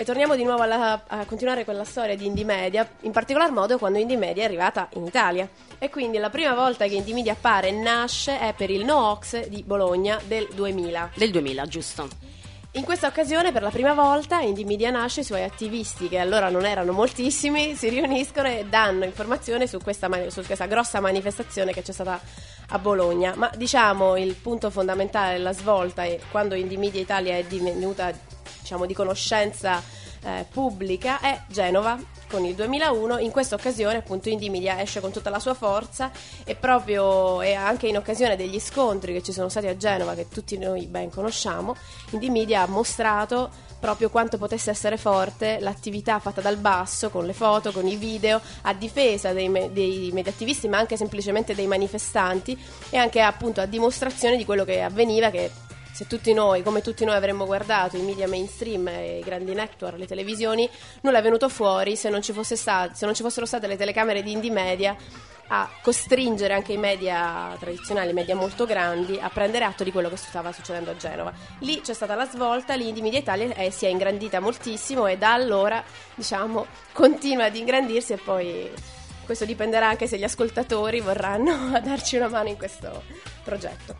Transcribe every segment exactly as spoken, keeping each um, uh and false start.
e torniamo di nuovo alla, a continuare con la storia di Indie Media, in particolar modo quando Indie Media è arrivata in Italia. E quindi la prima volta che Indie Media appare e nasce è per il No-Ox di Bologna del duemila. Del duemila, giusto. In questa occasione, per la prima volta, Indie Media nasce, i suoi attivisti, che allora non erano moltissimi, si riuniscono e danno informazione su questa, su questa grossa manifestazione che c'è stata a Bologna. Ma diciamo il punto fondamentale, la svolta, è quando Indie Media Italia è divenuta, diciamo, di conoscenza eh, pubblica, è Genova, con il duemilauno. In questa occasione appunto Indie Media esce con tutta la sua forza e proprio e anche in occasione degli scontri che ci sono stati a Genova, che tutti noi ben conosciamo, Indie Media ha mostrato proprio quanto potesse essere forte l'attività fatta dal basso, con le foto, con i video, a difesa dei, me- dei media attivisti, ma anche semplicemente dei manifestanti, e anche appunto a dimostrazione di quello che avveniva, che se tutti noi, come tutti noi avremmo guardato i media mainstream, i grandi network, le televisioni, nulla è venuto fuori se non ci fosse stato, se non ci fossero state le telecamere di Indie Media a costringere anche i media tradizionali, media molto grandi, a prendere atto di quello che stava succedendo a Genova. Lì c'è stata la svolta, lì Indie Media Italia eh, si è ingrandita moltissimo e da allora, diciamo, continua ad ingrandirsi, e poi questo dipenderà anche se gli ascoltatori vorranno darci una mano in questo progetto.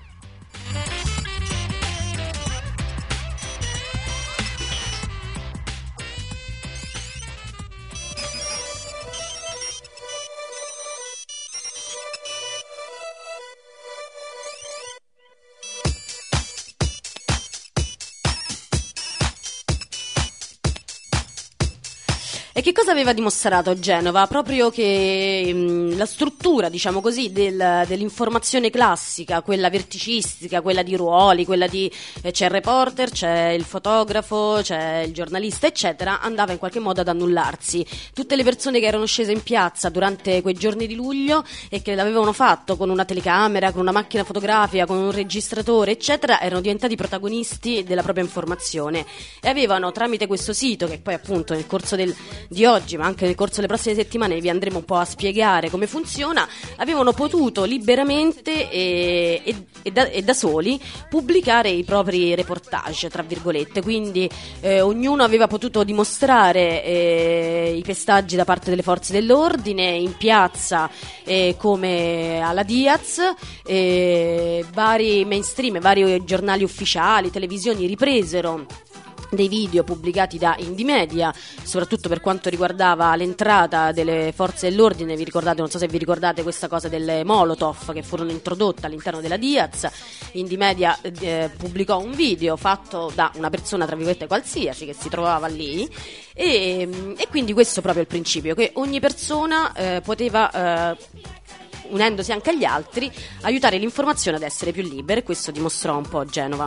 E che cosa aveva dimostrato Genova? Proprio che mh, la struttura, diciamo così, del, dell'informazione classica, quella verticistica, quella di ruoli, quella di eh, c'è il reporter, c'è il fotografo, c'è il giornalista, eccetera, andava in qualche modo ad annullarsi. Tutte le persone che erano scese in piazza durante quei giorni di luglio e che l'avevano fatto con una telecamera, con una macchina fotografica, con un registratore, eccetera, erano diventati protagonisti della propria informazione e avevano, tramite questo sito, che poi appunto nel corso del di oggi, ma anche nel corso delle prossime settimane vi andremo un po' a spiegare come funziona, avevano potuto liberamente e, e, e, da, e da soli pubblicare i propri reportage, tra virgolette, quindi eh, ognuno aveva potuto dimostrare eh, i pestaggi da parte delle forze dell'ordine in piazza, eh, come alla Diaz, eh, vari mainstream, vari giornali ufficiali, televisioni ripresero dei video pubblicati da Indie Media, soprattutto per quanto riguardava l'entrata delle forze dell'ordine. Vi ricordate, non so se vi ricordate questa cosa delle Molotov che furono introdotte all'interno della Diaz. Indie Media eh, pubblicò un video fatto da una persona, tra virgolette, qualsiasi, che si trovava lì, e, e quindi questo proprio è il principio, che ogni persona eh, poteva eh, unendosi anche agli altri, aiutare l'informazione ad essere più libera, e questo dimostrò un po' Genova.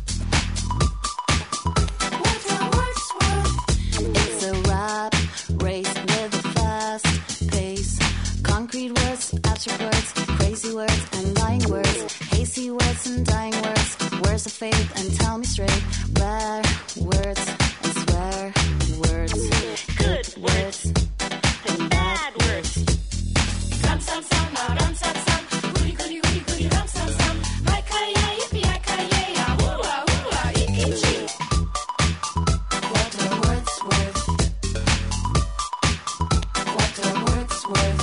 Concrete words, abstract words, crazy words and lying words, hasty words and dying words, words of faith and tell me straight, rare words and swear words, good words and bad words. Ram sam sam, ram sam sam, goody goody goody goody ram sam sam, hi kaya yippee hi kaya ya, woo ah woo ah ikichi. What are words worth? What are words worth?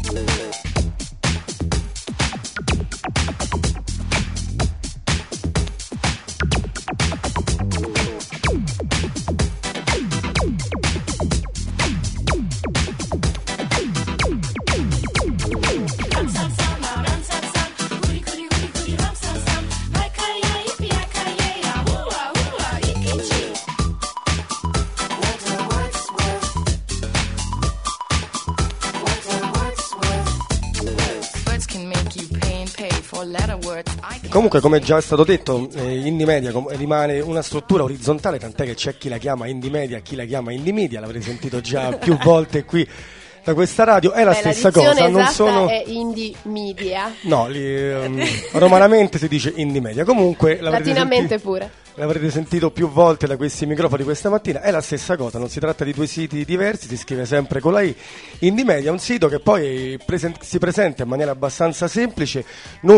Comunque, come già è stato detto, eh, Indie Media com- rimane una struttura orizzontale, tant'è che c'è chi la chiama Indie Media, chi la chiama Indie Media, l'avrete sentito già più volte qui da questa radio. È la Beh, stessa la cosa, non sono è Indie Media. No, li, um, romanamente si dice Indie Media. Comunque latinamente sentito, pure. L'avrete sentito più volte da questi microfoni questa mattina. È la stessa cosa, non si tratta di due siti diversi, si scrive sempre con la I. Indie Media è un sito che poi presen- si presenta in maniera abbastanza semplice. Noi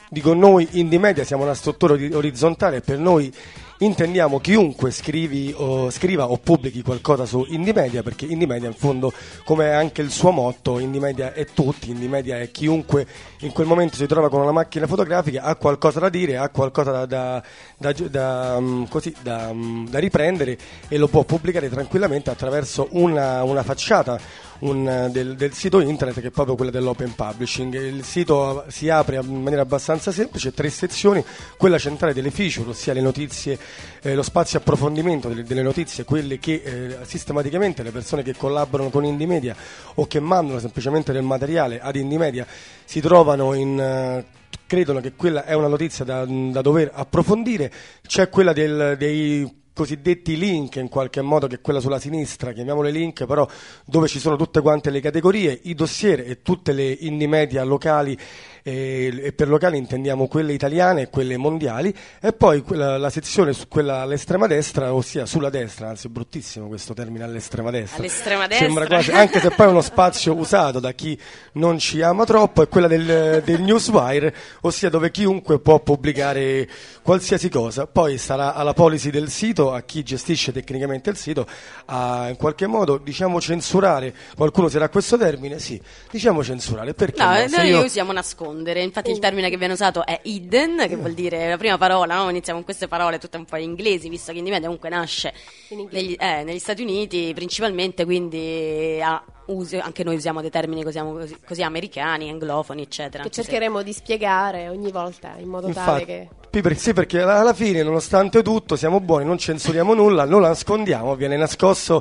dico noi Indie Media siamo una struttura orizzontale, per noi intendiamo chiunque scrivi o scriva o pubblichi qualcosa su Indie Media, perché Indie Media in fondo, come anche il suo motto, Indie Media è tutti, Indie Media è chiunque in quel momento si trova con una macchina fotografica, ha qualcosa da dire, ha qualcosa da, da, da, da, um, così, da, um, da riprendere e lo può pubblicare tranquillamente attraverso una, una facciata Un, del, del sito internet, che è proprio quella dell'open publishing. Il sito si apre in maniera abbastanza semplice, tre sezioni: quella centrale delle feature, ossia le notizie, eh, lo spazio approfondimento delle, delle notizie, quelle che eh, sistematicamente le persone che collaborano con Indie Media o che mandano semplicemente del materiale ad Indie Media si trovano in eh, credono che quella è una notizia da, da dover approfondire. C'è quella del, dei cosiddetti link, in qualche modo, che è quella sulla sinistra, chiamiamole link, però dove ci sono tutte quante le categorie, i dossier e tutte le Indie Media locali, e, e per locali intendiamo quelle italiane e quelle mondiali, e poi quella, la sezione su quella all'estrema destra, ossia sulla destra, anzi è bruttissimo questo termine all'estrema destra, all'estrema destra. Sembra quasi, anche se poi è uno spazio usato da chi non ci ama troppo, è quella del, del Newswire, ossia dove chiunque può pubblicare qualsiasi cosa. Poi sarà alla policy del sito, a chi gestisce tecnicamente il sito, a in qualche modo, diciamo, censurare. Qualcuno userà questo termine? Sì, diciamo censurare, perché no, no? noi io... usiamo nascondere. Infatti il termine che viene usato è hidden, che vuol dire la prima parola, no? Iniziamo con queste parole tutte un po' in inglesi, visto che Indie Media comunque nasce negli, eh, negli Stati Uniti principalmente, quindi ha usi, anche noi usiamo dei termini così, così, così americani, anglofoni, eccetera. Che cercheremo se... di spiegare ogni volta in modo Infatti, tale che... Sì, perché alla fine, nonostante tutto, siamo buoni, non censuriamo nulla, non la nascondiamo, viene nascosto,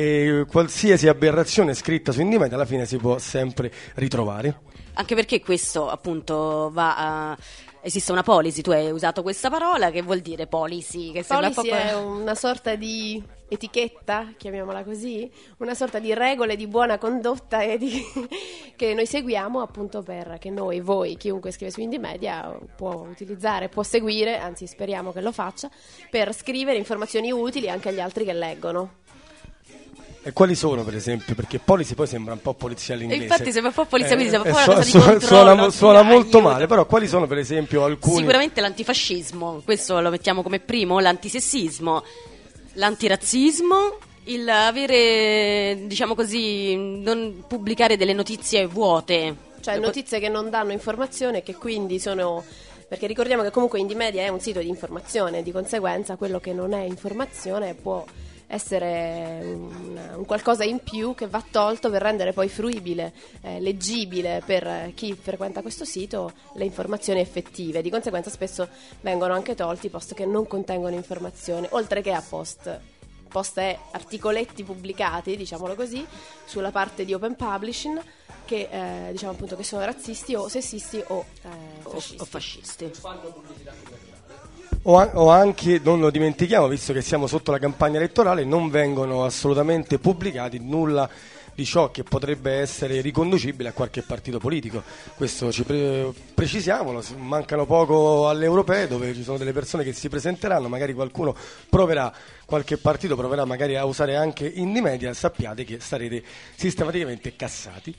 e qualsiasi aberrazione scritta su Indie Media alla fine si può sempre ritrovare. Anche perché questo appunto va a... esiste una policy, tu hai usato questa parola, che vuol dire policy? Che policy proprio... è una sorta di etichetta, chiamiamola così, una sorta di regole di buona condotta e di... che noi seguiamo appunto per che noi, voi, chiunque scrive su Indie Media può utilizzare, può seguire, anzi speriamo che lo faccia, per scrivere informazioni utili anche agli altri che leggono. E quali sono, per esempio? Perché policy poi sembra un po' polizia all'inglese. E infatti sembra un po' polizia, quindi sembra un po' su- una cosa su- di controllo. Suona, suona molto aiuto. male, però quali sono, per esempio, alcuni... Sicuramente l'antifascismo, questo lo mettiamo come primo, l'antisessismo, l'antirazzismo, il avere, diciamo così, non pubblicare delle notizie vuote. Cioè notizie che non danno informazione e che quindi sono... Perché ricordiamo che comunque Indie Media è un sito di informazione, di conseguenza quello che non è informazione può essere un, un qualcosa in più che va tolto per rendere poi fruibile, eh, leggibile per chi frequenta questo sito le informazioni effettive. Di conseguenza spesso vengono anche tolti post che non contengono informazioni, oltre che a post post e articoletti pubblicati, diciamolo così, sulla parte di open publishing che eh, diciamo appunto che sono razzisti o sessisti o, eh, fascisti. o fascisti. O, o anche, non lo dimentichiamo, visto che siamo sotto la campagna elettorale, non vengono assolutamente pubblicati nulla di ciò che potrebbe essere riconducibile a qualche partito politico. Questo ci pre- precisiamolo, mancano poco alle europee dove ci sono delle persone che si presenteranno, magari qualcuno proverà, qualche partito proverà magari a usare anche Indie Media, sappiate che sarete sistematicamente cassati.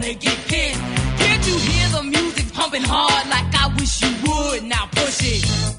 wanna get hit. Can't you hear the music pumping hard like I wish you would? Now push it.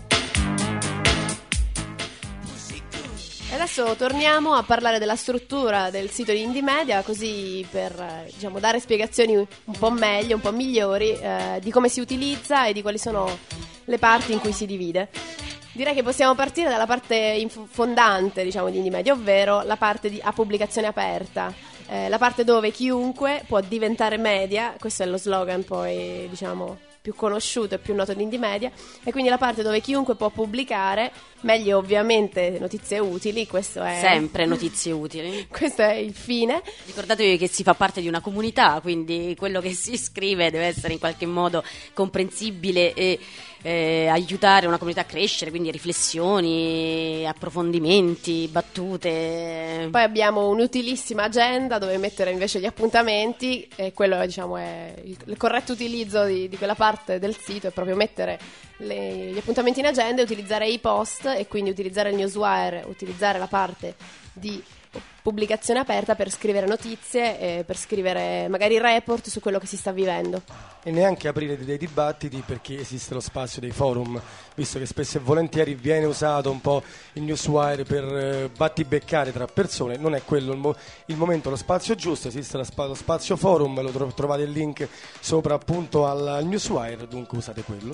E adesso torniamo a parlare della struttura del sito di Indie Media, così per eh, diciamo, dare spiegazioni un po' meglio, un po' migliori eh, di come si utilizza e di quali sono le parti in cui si divide. Direi che possiamo partire dalla parte inf- fondante, diciamo, di Indie Media, ovvero la parte di a pubblicazione aperta, eh, la parte dove chiunque può diventare media. Questo è lo slogan poi, diciamo, più conosciuto e più noto di Indie Media, e quindi la parte dove chiunque può pubblicare, meglio ovviamente notizie utili, questo è sempre notizie utili. Questo è il fine. Ricordatevi che si fa parte di una comunità, quindi quello che si scrive deve essere in qualche modo comprensibile e eh, aiutare una comunità a crescere, quindi riflessioni, approfondimenti, battute. Poi abbiamo un'utilissima agenda dove mettere invece gli appuntamenti, e quello, diciamo, è il, il corretto utilizzo di, di quella parte del sito, è proprio mettere le, gli appuntamenti in agenda e utilizzare i post, e quindi utilizzare il newswire, utilizzare la parte di pubblicazione aperta per scrivere notizie e per scrivere magari report su quello che si sta vivendo. E neanche aprire dei dibattiti, perché esiste lo spazio dei forum, visto che spesso e volentieri viene usato un po' il newswire per eh, battibeccare tra persone. Non è quello il, mo- il momento, lo spazio giusto. Esiste lo, spa- lo spazio forum, lo tro- trovate il link sopra appunto al, al newswire, dunque usate quello.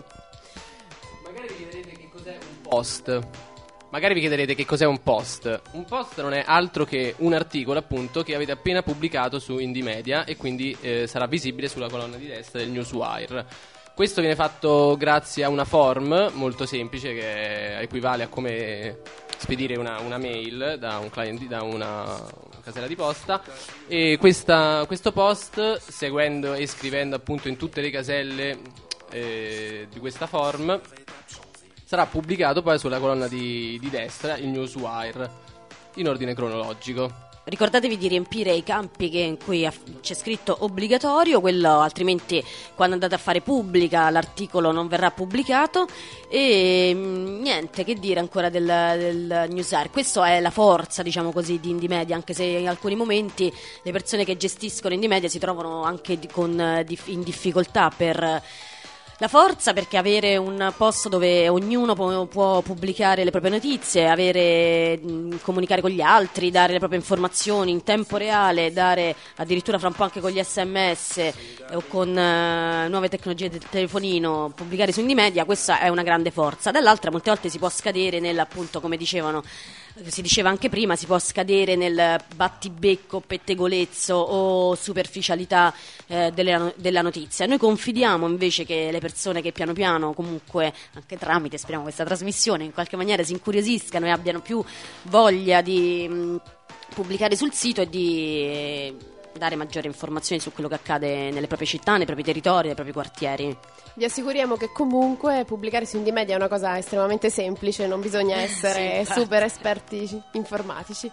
Magari vi chiederete che cos'è un post. Magari vi chiederete che cos'è un post. Un post non è altro che un articolo, appunto, che avete appena pubblicato su Indie Media, e quindi eh, sarà visibile sulla colonna di destra del newswire. Questo viene fatto grazie a una form molto semplice, che equivale a come spedire una, una mail da un client, da una, una casella di posta. E questa, questo post, seguendo e scrivendo appunto in tutte le caselle eh, di questa form, sarà pubblicato poi sulla colonna di, di destra, il newswire, in ordine cronologico. Ricordatevi di riempire i campi che in cui c'è scritto obbligatorio, quello altrimenti quando andate a fare pubblica l'articolo non verrà pubblicato. E mh, niente, che dire ancora del, del newswire. Questa è la forza, diciamo così, di Indie Media, anche se in alcuni momenti le persone che gestiscono Indie Media si trovano anche di, con, di, in difficoltà per la forza, perché avere un posto dove ognuno può, può pubblicare le proprie notizie, avere, mh, comunicare con gli altri, dare le proprie informazioni in tempo reale, dare addirittura fra un po' anche con gli sms eh, o con uh, nuove tecnologie del telefonino, pubblicare su Indie Media, questa è una grande forza. Dall'altra molte volte si può scadere nel, appunto, come dicevano, si diceva anche prima, si può scadere nel battibecco, pettegolezzo o superficialità eh, delle, della notizia. Noi confidiamo invece che le persone che piano piano, comunque anche tramite, speriamo, questa trasmissione, in qualche maniera si incuriosiscano e abbiano più voglia di mh, pubblicare sul sito e di eh, dare maggiori informazioni su quello che accade nelle proprie città, nei propri territori, nei propri quartieri. Vi assicuriamo che comunque pubblicare su Indie Media è una cosa estremamente semplice, non bisogna essere sì, super esperti informatici.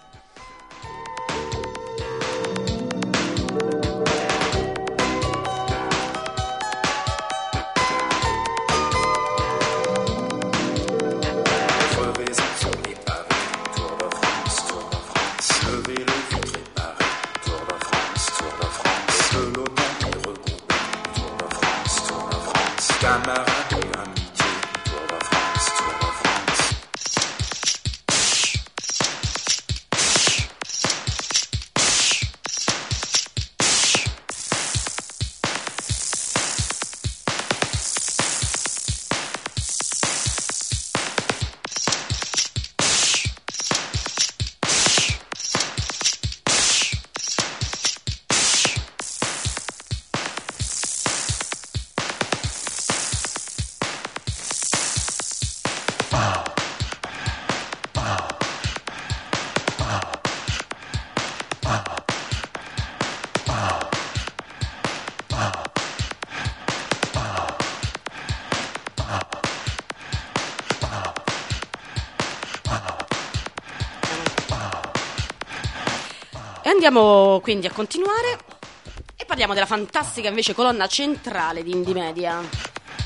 Andiamo quindi a continuare e parliamo della fantastica invece colonna centrale di Indie Media.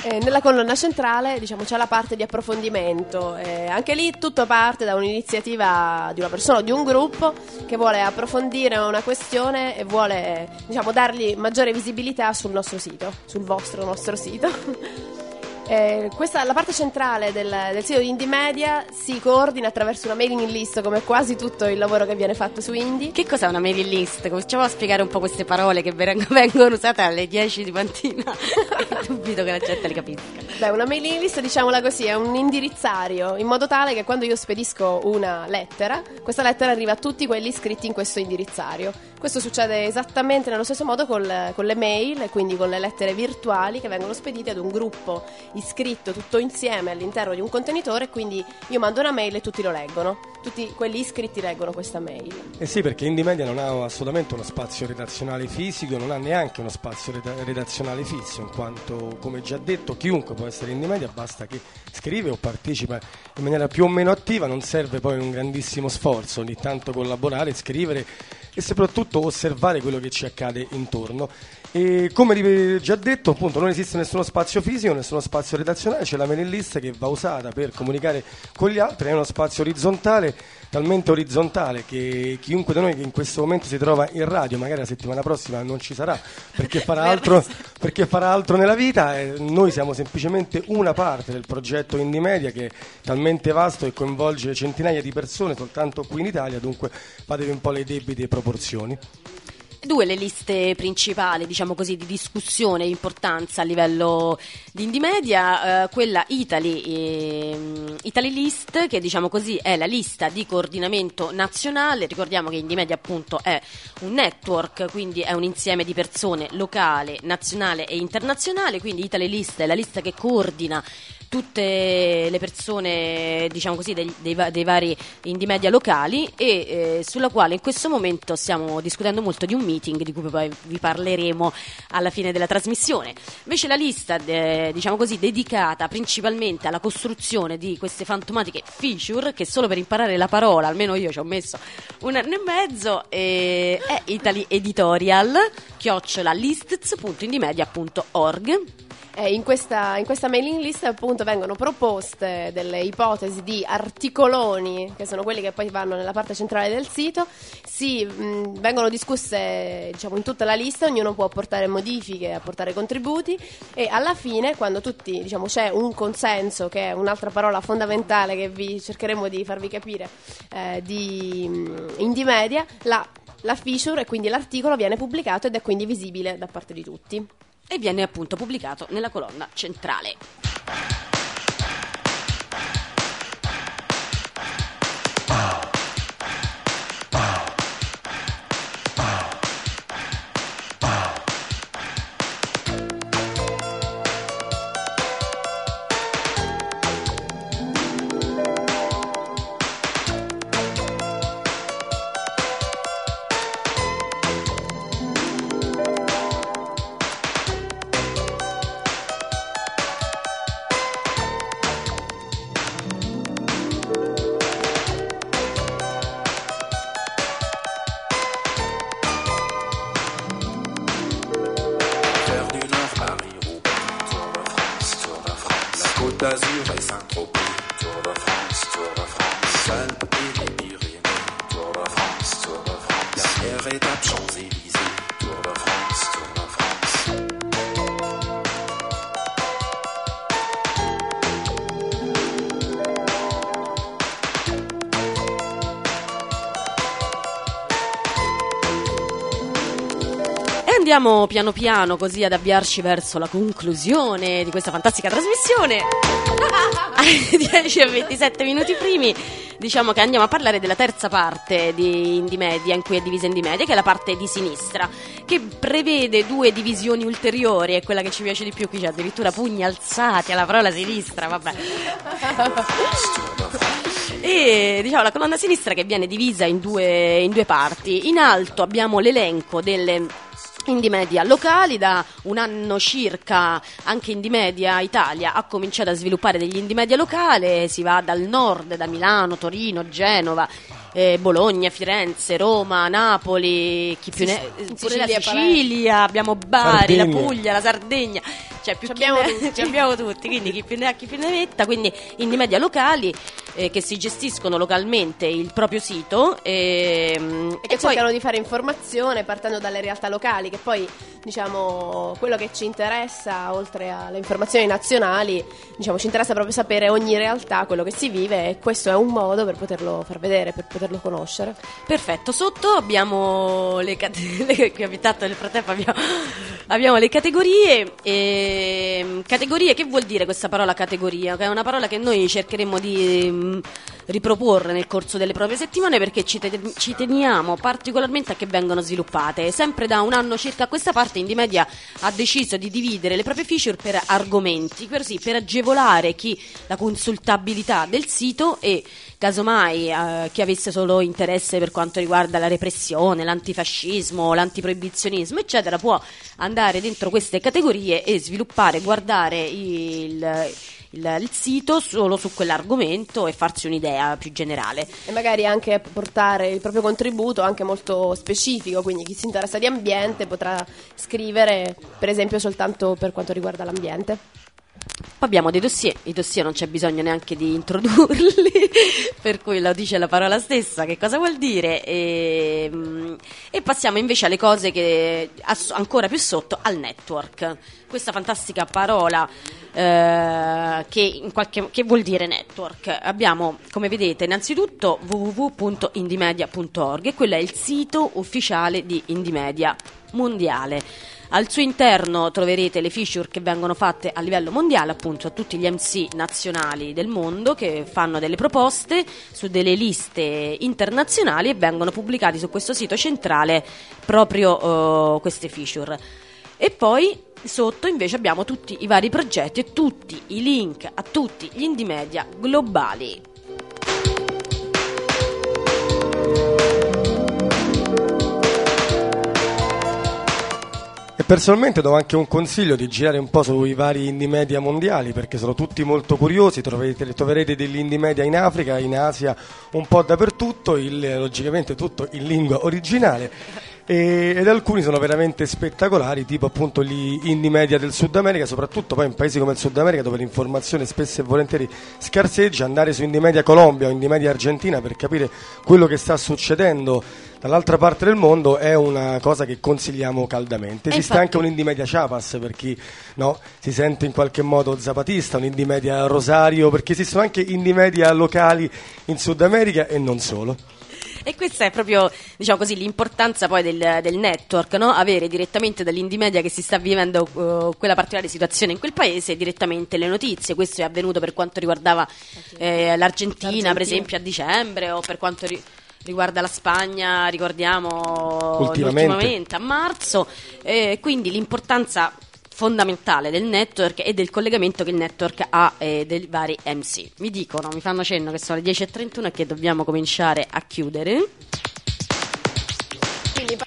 Eh, nella colonna centrale, diciamo, c'è la parte di approfondimento. Eh, anche lì tutto parte da un'iniziativa di una persona o di un gruppo che vuole approfondire una questione e vuole, diciamo, dargli maggiore visibilità sul nostro sito, sul vostro nostro sito. Eh, questa, la parte centrale del, del sito di Indie Media si coordina attraverso una mailing list, come quasi tutto il lavoro che viene fatto su Indie. Che cos'è una mailing list? Cominciamo a spiegare un po' queste parole che vengono usate alle dieci di mattina. Dubito che la gente le capisca. Beh, una mailing list, diciamola così, è un indirizzario, in modo tale che quando io spedisco una lettera, questa lettera arriva a tutti quelli iscritti in questo indirizzario. Questo succede esattamente nello stesso modo col, con le mail, e quindi con le lettere virtuali che vengono spedite ad un gruppo iscritto tutto insieme all'interno di un contenitore, e quindi io mando una mail e tutti lo leggono, tutti quelli iscritti leggono questa mail. Eh sì, perché Indie Media non ha assolutamente uno spazio redazionale fisico, non ha neanche uno spazio reda- redazionale fisso, in quanto, come già detto, chiunque può essere Indie Media, basta che scrive o partecipa in maniera più o meno attiva, non serve poi un grandissimo sforzo, ogni tanto collaborare, scrivere e soprattutto osservare quello che ci accade intorno. E come già detto, appunto, non esiste nessuno spazio fisico, nessuno spazio redazionale, c'è la mailing list che va usata per comunicare con gli altri, è uno spazio orizzontale, talmente orizzontale che chiunque di noi che in questo momento si trova in radio, magari la settimana prossima non ci sarà perché farà altro, perché farà altro nella vita, e noi siamo semplicemente una parte del progetto Indie Media, che è talmente vasto e coinvolge centinaia di persone soltanto qui in Italia, dunque fatevi un po' le debite proporzioni. Due le liste principali, diciamo così, di discussione e importanza a livello di Indie Media, eh, quella Italy, eh, Italy List, che diciamo così è la lista di coordinamento nazionale. Ricordiamo che Indie Media appunto è un network, quindi è un insieme di persone locale, nazionale e internazionale, quindi Italy List è la lista che coordina tutte le persone, diciamo così, dei, dei, dei vari Indie Media locali, e eh, sulla quale in questo momento stiamo discutendo molto di un meeting di cui poi vi parleremo alla fine della trasmissione. Invece la lista, eh, diciamo così, dedicata principalmente alla costruzione di queste fantomatiche feature, che solo per imparare la parola, almeno io ci ho messo un anno e mezzo, eh, è Italy Editorial chiocciola lists punto indiemedia punto org. Eh, in, questa, in questa mailing list appunto vengono proposte delle ipotesi di articoloni, che sono quelli che poi vanno nella parte centrale del sito, si, mh, vengono discusse, diciamo, in tutta la lista, ognuno può apportare modifiche, apportare contributi, e alla fine, quando tutti, diciamo, c'è un consenso, che è un'altra parola fondamentale che vi cercheremo di farvi capire, eh, di mh, Indie Media, la, la feature e quindi l'articolo viene pubblicato ed è quindi visibile da parte di tutti. E viene appunto pubblicato nella colonna centrale. Côte d'Azur et Saint-Tropez, Tour de France, Tour de France, Alpes et les Pyrénées, Tour de France, Tour de France, dernière étape Champs-Élysées, Tour de France, Tour de France. Andiamo piano piano così ad avviarci verso la conclusione di questa fantastica trasmissione. Alle dieci e ventisette minuti primi diciamo che andiamo a parlare della terza parte di Indie Media, in cui è divisa Indie Media, che è la parte di sinistra, che prevede due divisioni ulteriori, è quella che ci piace di più. Qui c'è addirittura pugni alzati alla parola sinistra, vabbè. E diciamo la colonna sinistra che viene divisa in due, in due parti. In alto abbiamo l'elenco delle Indie Media locali. Da un anno circa anche Indie Media Italia ha cominciato a sviluppare degli Indie Media locali. Si va dal nord, da Milano, Torino, Genova, eh, Bologna, Firenze, Roma, Napoli, chi più ne... pure la Sicilia, abbiamo Bari, Sardegna, la Puglia, la Sardegna. cioè più Ci chi abbiamo ne- tutti. ci abbiamo tutti, quindi chi più ne ha chi più ne metta, quindi indie media locali eh, che si gestiscono localmente il proprio sito e, E che cercano di fare informazione partendo dalle realtà locali, che poi diciamo quello che ci interessa oltre alle informazioni nazionali, diciamo ci interessa proprio sapere ogni realtà, quello che si vive, e questo è un modo per poterlo far vedere, per poterlo conoscere. Perfetto, sotto abbiamo le categorie, che abitato nel frattempo abbiamo, abbiamo le categorie, e, categorie, che vuol dire questa parola categoria? Che è una parola che noi cercheremo di mh, riproporre nel corso delle proprie settimane, perché ci, te- ci teniamo particolarmente a che vengano sviluppate. Sempre da un anno circa a questa parte Indie Media ha deciso di dividere le proprie feature per argomenti, così per agevolare chi la consultabilità del sito e casomai eh, chi avesse solo interesse per quanto riguarda la repressione, l'antifascismo, l'antiproibizionismo eccetera, può andare dentro queste categorie e sviluppare, guardare il, il, il sito solo su quell'argomento e farsi un'idea più generale. E magari anche portare il proprio contributo anche molto specifico, quindi chi si interessa di ambiente potrà scrivere per esempio soltanto per quanto riguarda l'ambiente. Poi abbiamo dei dossier, i dossier non c'è bisogno neanche di introdurli, per cui lo dice la parola stessa, che cosa vuol dire, e, e passiamo invece alle cose che ass- ancora più sotto, al network, questa fantastica parola eh, che, in qualche, che vuol dire network. Abbiamo, come vedete, innanzitutto w w w punto indie media punto org, e quello è il sito ufficiale di Indie Media mondiale. Al suo interno troverete le feature che vengono fatte a livello mondiale, appunto a tutti gli M C nazionali del mondo che fanno delle proposte su delle liste internazionali e vengono pubblicati su questo sito centrale proprio uh, queste feature. E poi sotto invece abbiamo tutti i vari progetti e tutti i link a tutti gli indie media globali. E personalmente do anche un consiglio di girare un po' sui vari indie media mondiali, perché sono tutti molto curiosi. Troverete, troverete degli indie media in Africa, in Asia, un po' dappertutto, il, logicamente tutto in lingua originale, e, ed alcuni sono veramente spettacolari, tipo appunto gli indie media del Sud America, soprattutto poi in paesi come il Sud America dove l'informazione spesso e volentieri scarseggia. Andare su Indie Media Colombia o Indie Media Argentina per capire quello che sta succedendo dall'altra parte del mondo è una cosa che consigliamo caldamente. Esiste infatti anche un Indie Media Chiapas per chi no, si sente in qualche modo zapatista, un Indie Media Rosario, perché esistono anche indie media locali in Sud America e non solo. E questa è proprio, diciamo così, l'importanza poi del, del network, no? Avere direttamente dall'indie media che si sta vivendo uh, quella particolare situazione in quel paese direttamente le notizie. Questo è avvenuto per quanto riguardava eh, l'Argentina, L'Argentina. per esempio a dicembre, o per quanto ri- riguarda la Spagna, ricordiamo Ultimamente. ultimamente a marzo, eh, quindi l'importanza fondamentale del network e del collegamento che il network ha eh, dei vari M C. Mi dicono, mi fanno cenno che sono le dieci e trentuno e che dobbiamo cominciare a chiudere. Quindi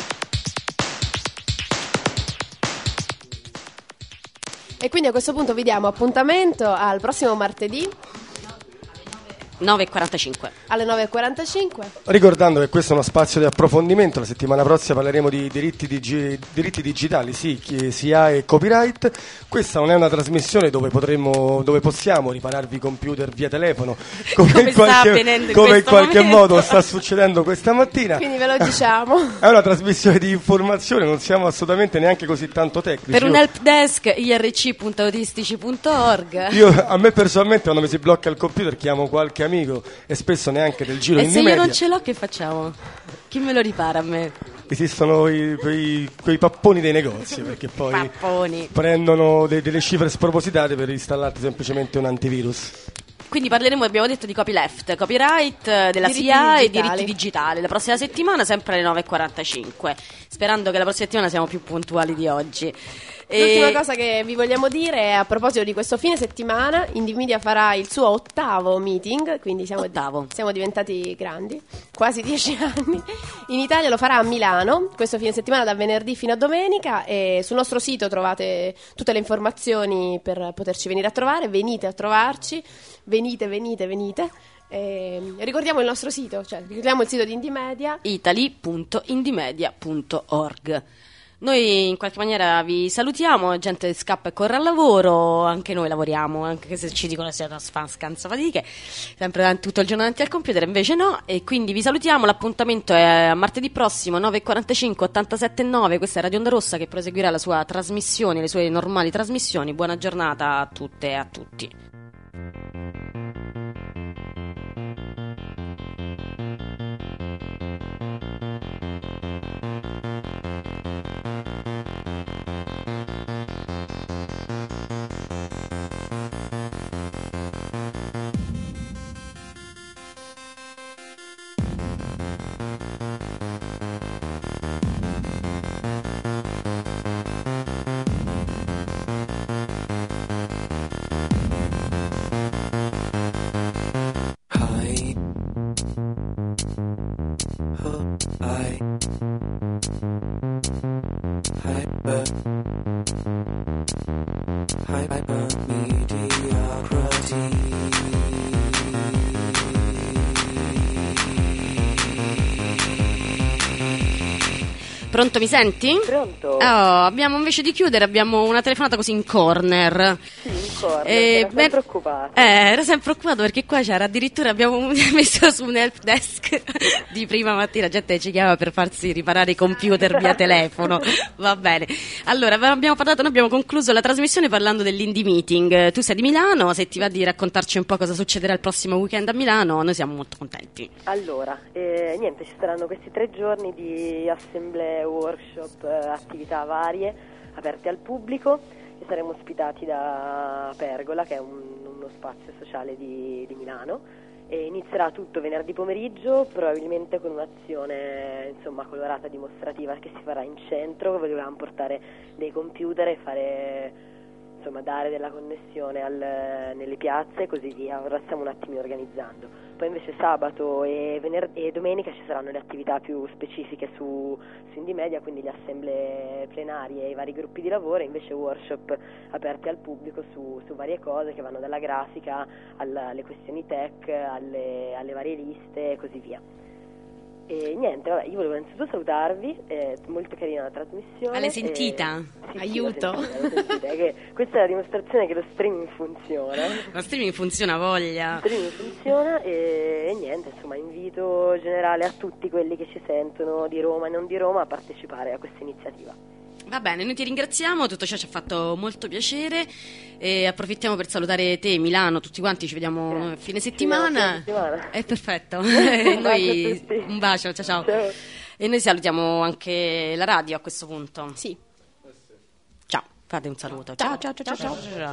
E quindi a questo punto vi diamo appuntamento al prossimo martedì nove e quarantacinque. alle nove e quarantacinque. Ricordando che questo è uno spazio di approfondimento, la settimana prossima parleremo di diritti, digi- diritti digitali, sì, chi- S I A e copyright. Questa non è una trasmissione dove potremmo, dove possiamo ripararvi i computer via telefono, come, Come in sta qualche, avvenendo in come in questo qualche momento. modo sta succedendo questa mattina. Quindi ve lo diciamo. È una trasmissione di informazione, non siamo assolutamente neanche così tanto tecnici. Per un Io- help desk i r c punto autistici punto org. Io, a me personalmente quando mi si blocca il computer chiamo qualche amico e spesso neanche del giro E indie se io media. non ce l'ho, che facciamo? Chi me lo ripara a me? Esistono i- quei, quei papponi dei negozi, perché poi Papponi. prendono de- delle cifre spropositate per installarti semplicemente un antivirus. Quindi parleremo, abbiamo detto, di copyleft, copyright, eh, della Diritti S I A e digitali. diritti digitali. La prossima settimana sempre alle nove e quarantacinque. Sperando che la prossima settimana siamo più puntuali di oggi. E- L'ultima cosa che vi vogliamo dire è a proposito di questo fine settimana, Indie Media farà il suo ottavo meeting, quindi siamo, Ottavo. siamo diventati grandi, quasi dieci anni. In Italia lo farà a Milano, questo fine settimana da venerdì fino a domenica, e sul nostro sito trovate tutte le informazioni per poterci venire a trovare. Venite a trovarci, venite, venite, venite. E ricordiamo il nostro sito, cioè ricordiamo il sito di Indie Media. italy punto indie media punto org. Noi in qualche maniera vi salutiamo, gente scappa e corre al lavoro, anche noi lavoriamo, anche se ci dicono che sia una scansa fatiche, sempre tutto il giorno davanti al computer, invece no, e quindi vi salutiamo, l'appuntamento è a martedì prossimo, nove e quarantacinque, ottantasette e nove, questa è Radio Onda Rossa che proseguirà la sua trasmissione, le sue normali trasmissioni, buona giornata a tutte e a tutti. Pronto, mi senti? Pronto? Oh, abbiamo invece di chiudere, abbiamo una telefonata così in corner. Sì, in corner, Eh, ero beh, sempre occupato. Eh, ero sempre occupato perché qua c'era addirittura, abbiamo messo su un help desk di prima mattina, la gente ci chiama per farsi riparare i computer via telefono. Va bene. Allora, abbiamo parlato, noi abbiamo concluso la trasmissione parlando dell'Indie Meeting. Tu sei di Milano, se ti va di raccontarci un po' cosa succederà il prossimo weekend a Milano, noi siamo molto contenti. Allora, eh, niente, ci saranno questi tre giorni di assemblee, workshop, eh, attività varie aperte al pubblico e saremo ospitati da Pergola, che è un, uno spazio sociale di, di Milano, e inizierà tutto venerdì pomeriggio, probabilmente con un'azione insomma colorata dimostrativa che si farà in centro, dove dovevamo portare dei computer e fare, insomma, dare della connessione al, nelle piazze e così via. Ora stiamo un attimino organizzando. Poi invece sabato e, vener- e domenica ci saranno le attività più specifiche su, su Indie Media, quindi le assemblee plenarie e i vari gruppi di lavoro, e invece workshop aperti al pubblico su, su varie cose che vanno dalla grafica alla, alle questioni tech, alle, alle varie liste e così via. E niente, vabbè, io volevo innanzitutto salutarvi, è molto carina la trasmissione. Ah, l'hai sentita? E... Sì, Aiuto. Sì, l'ho sentita, l'ho sentita, è che questa è la dimostrazione che lo streaming funziona. Lo streaming funziona, voglia. Lo streaming funziona e, e niente, insomma, invito generale a tutti quelli che ci sentono di Roma e non di Roma a partecipare a questa iniziativa. Va bene, noi ti ringraziamo, tutto ciò ci ha fatto molto piacere e approfittiamo per salutare te, Milano, tutti quanti, ci vediamo Grazie. fine settimana. Fine settimana. È perfetto. Un E bacio a noi tutti. un bacio, ciao ciao. Ciao. E noi salutiamo anche la radio a questo punto. Sì. Ciao, fate un saluto. Ciao ciao ciao ciao. ciao.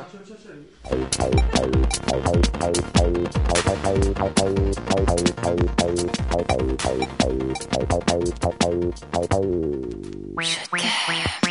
Je t'aime.